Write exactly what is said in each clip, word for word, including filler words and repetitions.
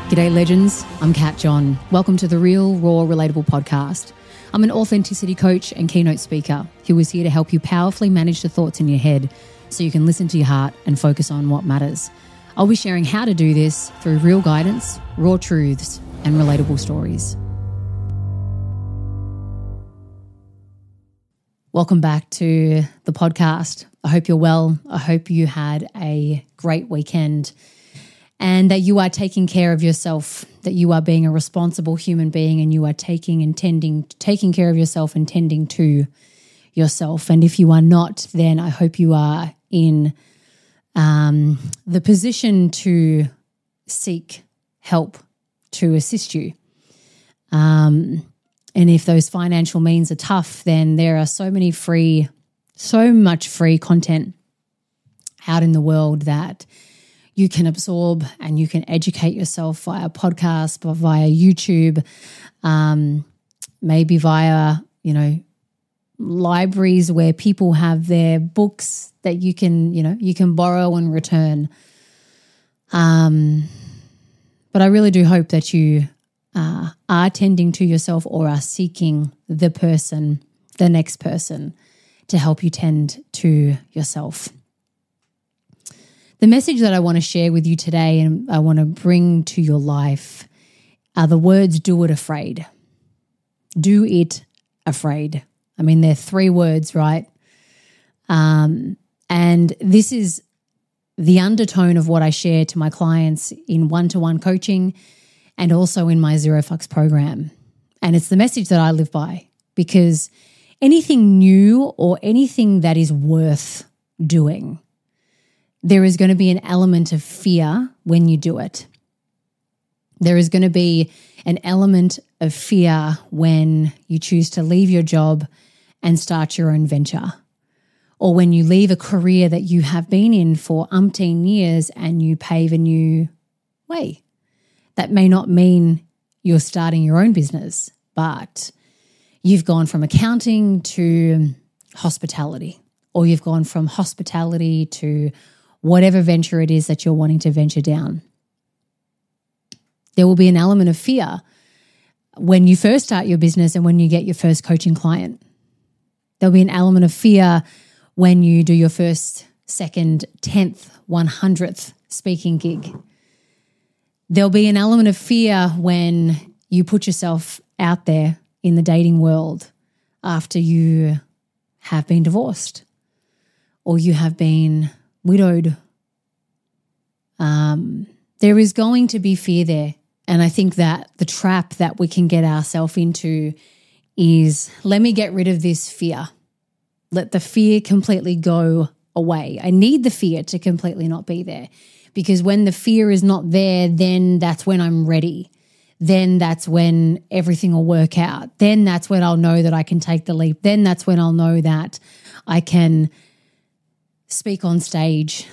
G'day legends, I'm Kat John. Welcome to the Real, Raw, Relatable podcast. I'm an authenticity coach and keynote speaker who is here to help you powerfully manage the thoughts in your head so you can listen to your heart and focus on what matters. I'll be sharing how to do this through real guidance, raw truths, and relatable stories. Welcome back to the podcast. I hope you're well. I hope you had a great weekend and that you are taking care of yourself, that you are being a responsible human being and you are taking and tending, taking care of yourself and tending to yourself. And if you are not, then I hope you are in um, the position to seek help to assist you. Um, and if those financial means are tough, then there are so many free, so much free content out in the world that you can absorb and you can educate yourself via podcast, or via YouTube, um, maybe via, you know, libraries where people have their books that you can, you know, you can borrow and return. Um, but I really do hope that you uh, are tending to yourself or are seeking the person, the next person to help you tend to yourself. The message that I want to share with you today and I want to bring to your life are the words, do it afraid. Do it afraid. I mean, they're three words, right? Um, and this is the undertone of what I share to my clients in one-to-one coaching and also in my Zero Fucks program. And it's the message that I live by, because anything new or anything that is worth doing, there is going to be an element of fear when you do it. There is going to be an element of fear when you choose to leave your job and start your own venture, or when you leave a career that you have been in for umpteen years and you pave a new way. That may not mean you're starting your own business, but you've gone from accounting to hospitality, or you've gone from hospitality to whatever venture it is that you're wanting to venture down. There will be an element of fear when you first start your business and when you get your first coaching client. There'll be an element of fear when you do your first, second, tenth, one hundredth speaking gig. There'll be an element of fear when you put yourself out there in the dating world after you have been divorced or you have been widowed. Um, there is going to be fear there. And I think that the trap that we can get ourselves into is, let me get rid of this fear. Let the fear completely go away. I need the fear to completely not be there, because when the fear is not there, then that's when I'm ready. Then that's when everything will work out. Then that's when I'll know that I can take the leap. Then that's when I'll know that I can speak on stage.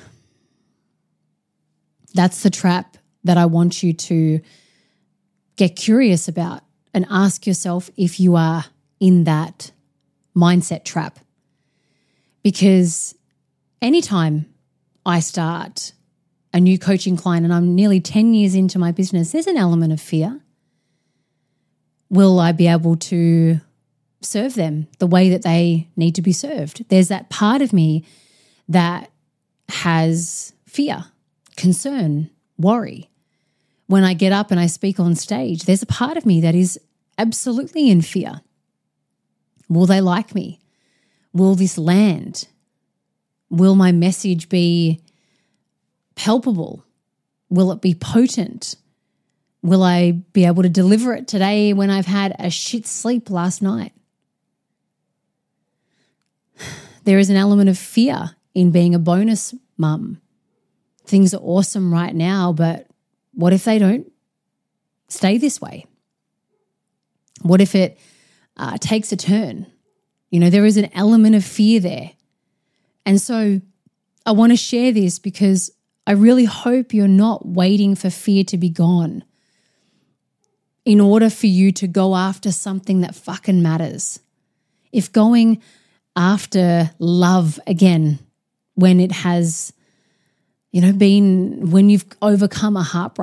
That's the trap that I want you to get curious about and ask yourself if you are in that mindset trap. Because anytime I start a new coaching client and I'm nearly ten years into my business, there's an element of fear. Will I be able to serve them the way that they need to be served? There's that part of me that has fear, concern, worry. When I get up and I speak on stage, there's a part of me that is absolutely in fear. Will they like me? Will this land? Will my message be palpable? Will it be potent? Will I be able to deliver it today when I've had a shit sleep last night? There is an element of fear in being a bonus mum. Things are awesome right now, but what if they don't stay this way? What if it uh, takes a turn? You know, there is an element of fear there. And so I want to share this because I really hope you're not waiting for fear to be gone in order for you to go after something that fucking matters. If going after love again, when it has, you know, been, when you've overcome a heartbreak,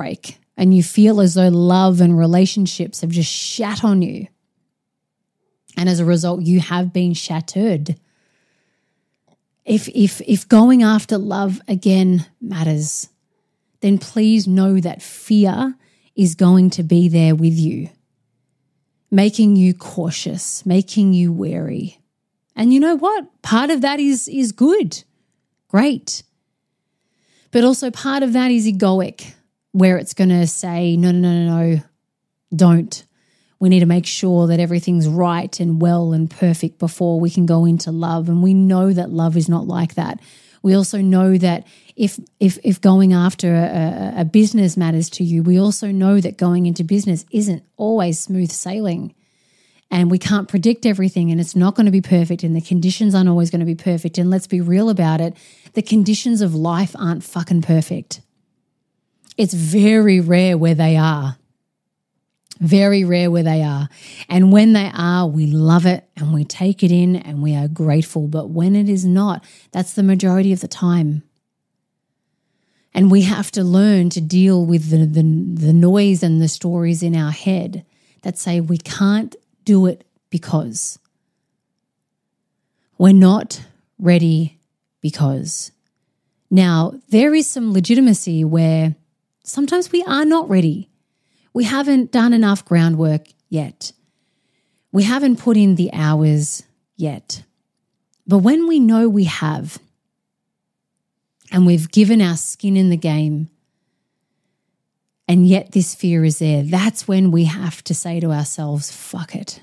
and you feel as though love and relationships have just shat on you. And as a result, you have been shattered. If, if, if going after love again matters, then please know that fear is going to be there with you, making you cautious, making you wary. And you know what? Part of that is, is good, great. But also part of that is egoic, where it's going to say, no, no, no, no, no, don't. We need to make sure that everything's right and well and perfect before we can go into love. And we know that love is not like that. We also know that if if if going after a, a business matters to you, we also know that going into business isn't always smooth sailing. And we can't predict everything, and it's not going to be perfect, and the conditions aren't always going to be perfect. And let's be real about it, the conditions of life aren't fucking perfect. It's very rare where they are. Very rare where they are. And when they are, we love it and we take it in and we are grateful. But when it is not, that's the majority of the time. And we have to learn to deal with the, the, the noise and the stories in our head that say we can't do it because we're not ready because. Now, there is some legitimacy where sometimes we are not ready. We haven't done enough groundwork yet. We haven't put in the hours yet. But when we know we have, and we've given our skin in the game, and yet this fear is there, that's when we have to say to ourselves, fuck it.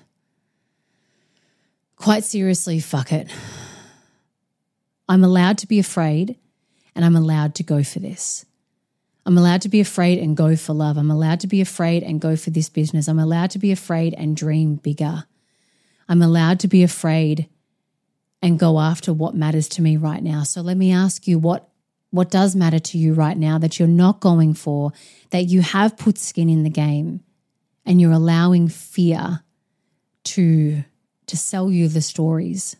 Quite seriously, fuck it. I'm allowed to be afraid, and I'm allowed to go for this. I'm allowed to be afraid and go for love. I'm allowed to be afraid and go for this business. I'm allowed to be afraid and dream bigger. I'm allowed to be afraid and go after what matters to me right now. So let me ask you, what, what does matter to you right now that you're not going for, that you have put skin in the game and you're allowing fear to, to sell you the stories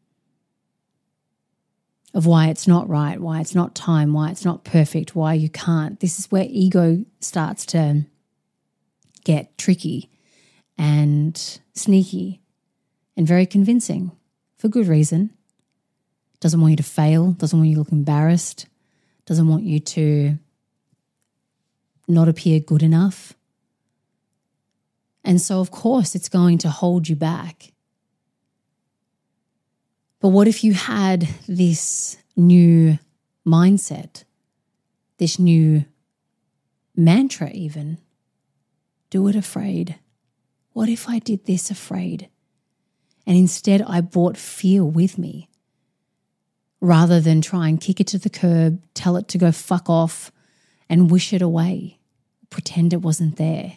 of why it's not right, why it's not time, why it's not perfect, why you can't. This is where ego starts to get tricky and sneaky and very convincing for good reason. Doesn't want you to fail, doesn't want you to look embarrassed, doesn't want you to not appear good enough. And so, of course, it's going to hold you back. But what if you had this new mindset, this new mantra even? Do it afraid. What if I did this afraid? And instead I brought fear with me rather than try and kick it to the curb, tell it to go fuck off and wish it away, pretend it wasn't there.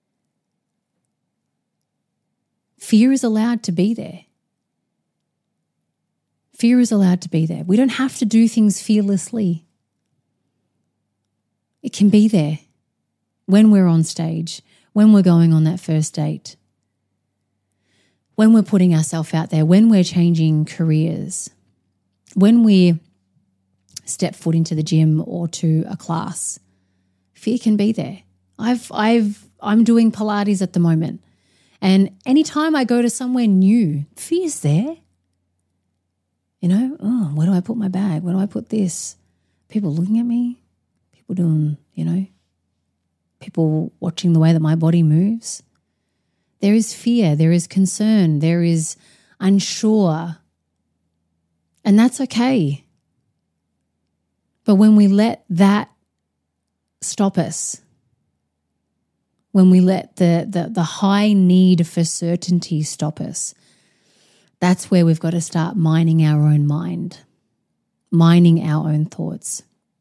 Fear is allowed to be there. Fear is allowed to be there. We don't have to do things fearlessly. It can be there when we're on stage, when we're going on that first date, when we're putting ourselves out there, when we're changing careers, when we step foot into the gym or to a class. Fear can be there. I've, I've, I'm doing Pilates at the moment, and anytime I go to somewhere new, fear's there. You know, oh, where do I put my bag? Where do I put this? People looking at me, people doing, you know, people watching the way that my body moves. There is fear, there is concern, there is unsure, and that's okay. But when we let that stop us, when we let the, the, the high need for certainty stop us, that's where we've got to start mining our own mind, mining our own thoughts,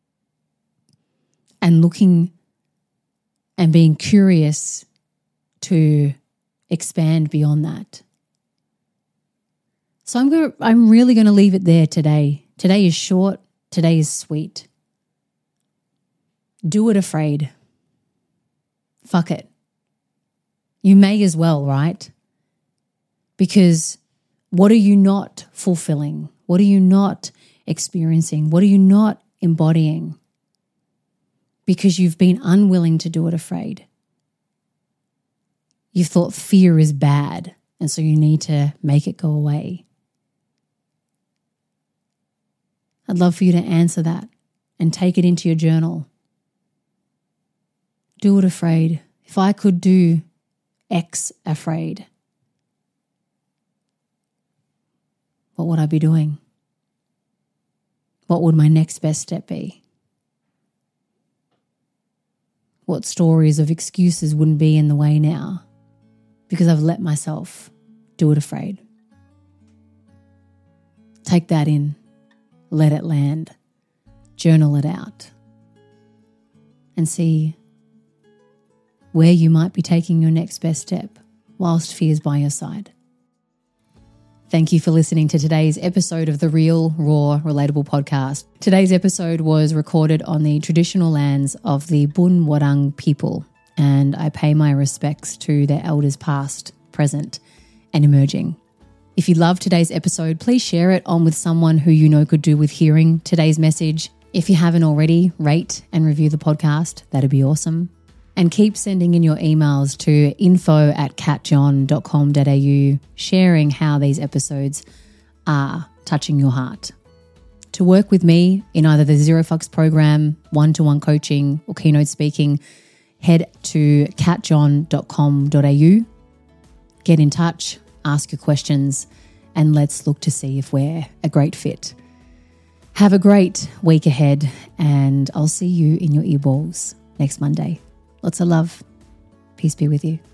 and looking and being curious to expand beyond that. So I'm going. I'm really going to leave it there today. Today is short. Today is sweet. Do it afraid. Fuck it. You may as well, right? Because what are you not fulfilling? What are you not experiencing? What are you not embodying? because you've been unwilling to do it afraid. You've thought fear is bad, and so you need to make it go away. I'd love for you to answer that and take it into your journal. Do it afraid. If I could do X afraid, what would I be doing? What would my next best step be? What stories of excuses wouldn't be in the way now because I've let myself do it afraid? Take that in. Let it land. Journal it out. And see where you might be taking your next best step whilst fear's by your side. Thank you for listening to today's episode of the Real, Raw, Relatable podcast. Today's episode was recorded on the traditional lands of the Boon Wurrung people, and I pay my respects to their elders past, present, and emerging. If you loved today's episode, please share it on with someone who you know could do with hearing today's message. If you haven't already, rate and review the podcast. That'd be awesome. And keep sending in your emails to info at catjohn dot com dot a u, sharing how these episodes are touching your heart. To work with me in either the Zero Fucks program, one-to-one coaching, or keynote speaking, head to catjohn dot com dot a u. Get in touch, ask your questions, and let's look to see if we're a great fit. Have a great week ahead, and I'll see you in your earballs next Monday. Lots of love. Peace be with you.